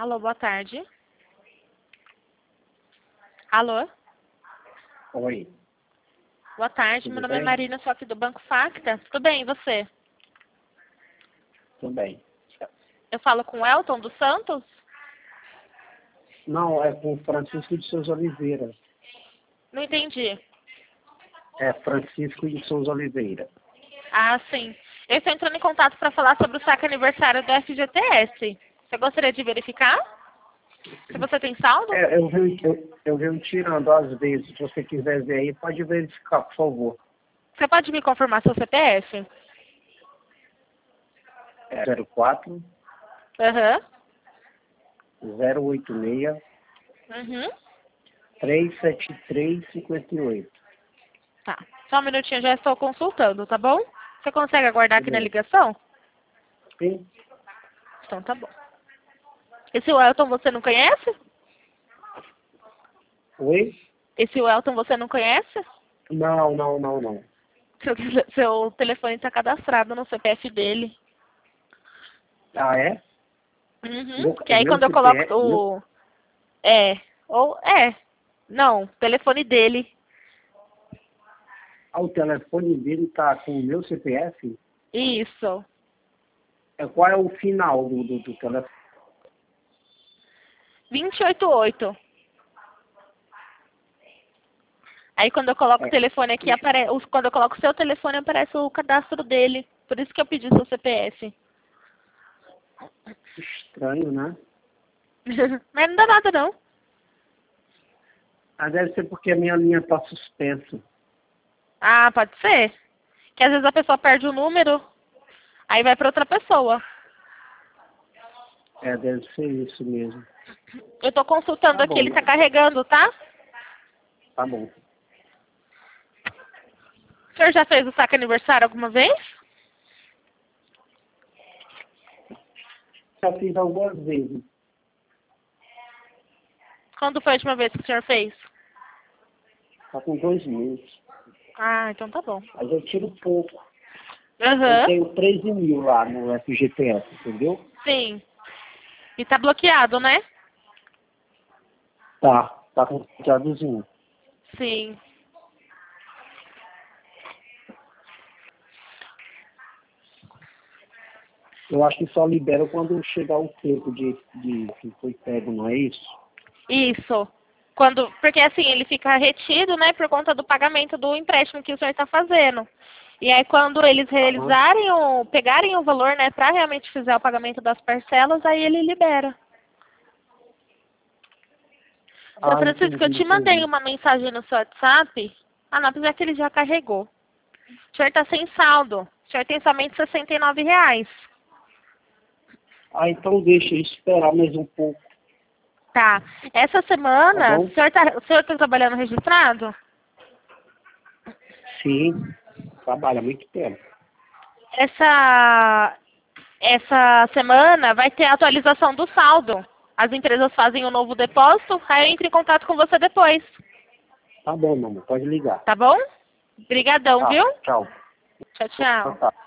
Alô, boa tarde. Alô? Oi, Boa tarde, tudo meu nome é bem? Marina, sou aqui do Banco Facta. Tudo bem, e você? Tudo bem. Eu falo com o Elton dos Santos? Não, é com Francisco de Souza Oliveira. Não entendi. É Francisco de Souza Oliveira. Ah, sim. Eu estou entrando em contato para falar sobre o saque aniversário do FGTS. Você gostaria de verificar? Se você tem saldo? Eu venho tirando às vezes. Se você quiser ver aí, pode verificar, por favor. Você pode me confirmar seu CPF? É 04 Aham. 086 Uhum. 373 58. Tá. Só um minutinho, já estou consultando, tá bom? Você consegue aguardar aqui na Beleza. ligação? Sim? Então tá bom. Esse Elton você não conhece? Oi? Esse Elton você não conhece? Não. Seu telefone está cadastrado no CPF dele. Ah, é? Uhum. Que aí Meu quando eu coloco CPF? o... É. Ou é. Não, telefone dele. O telefone dele tá com o meu CPF? Isso. Qual é o final do telefone? 288. Aí quando eu coloco o É, telefone aqui, quando eu coloco o seu telefone, aparece o cadastro dele. Por isso que eu pedi seu CPF. estranho, né? Mas não dá nada, não. Deve ser porque a minha linha está suspensa. Ah, pode ser. Que às vezes a pessoa perde o número, aí vai para outra pessoa. Deve ser isso mesmo. Eu tô consultando Tá aqui, bom, ele tá carregando, tá? tá bom. O senhor já fez o saque aniversário alguma vez? Já fiz algumas vezes. Quando foi a última vez que o senhor fez? Tá com 2 meses. Ah, então tá bom. Mas eu tiro pouco. Eu Aham, tenho 13 mil lá no FGTS, entendeu? sim. E tá bloqueado, né? Tá com traduzinho. Sim. Eu acho que só libera quando chegar o tempo de que foi pego, não é isso? Isso. Porque assim, ele fica retido, né, por conta do pagamento do empréstimo que o senhor está fazendo. E aí quando eles Aham. pegarem o valor, né, para realmente fazer o pagamento das parcelas, aí ele libera. Seu Francisco, eu te mandei Entendi. uma mensagem no seu WhatsApp. Ah, não, apesar que ele já carregou. O senhor está sem saldo. O senhor tem somente R$ 69. Então deixa eu esperar mais um pouco, Tá. Essa tá semana, bom? o senhor tá trabalhando registrado? Sim, trabalha muito tempo. Essa semana vai ter a atualização do saldo. As empresas fazem um novo depósito, aí eu entro em contato com você depois. Tá bom, mamãe, pode ligar. Tá bom? Obrigadão, Tá, viu? tchau. Tchau, tchau. Tá.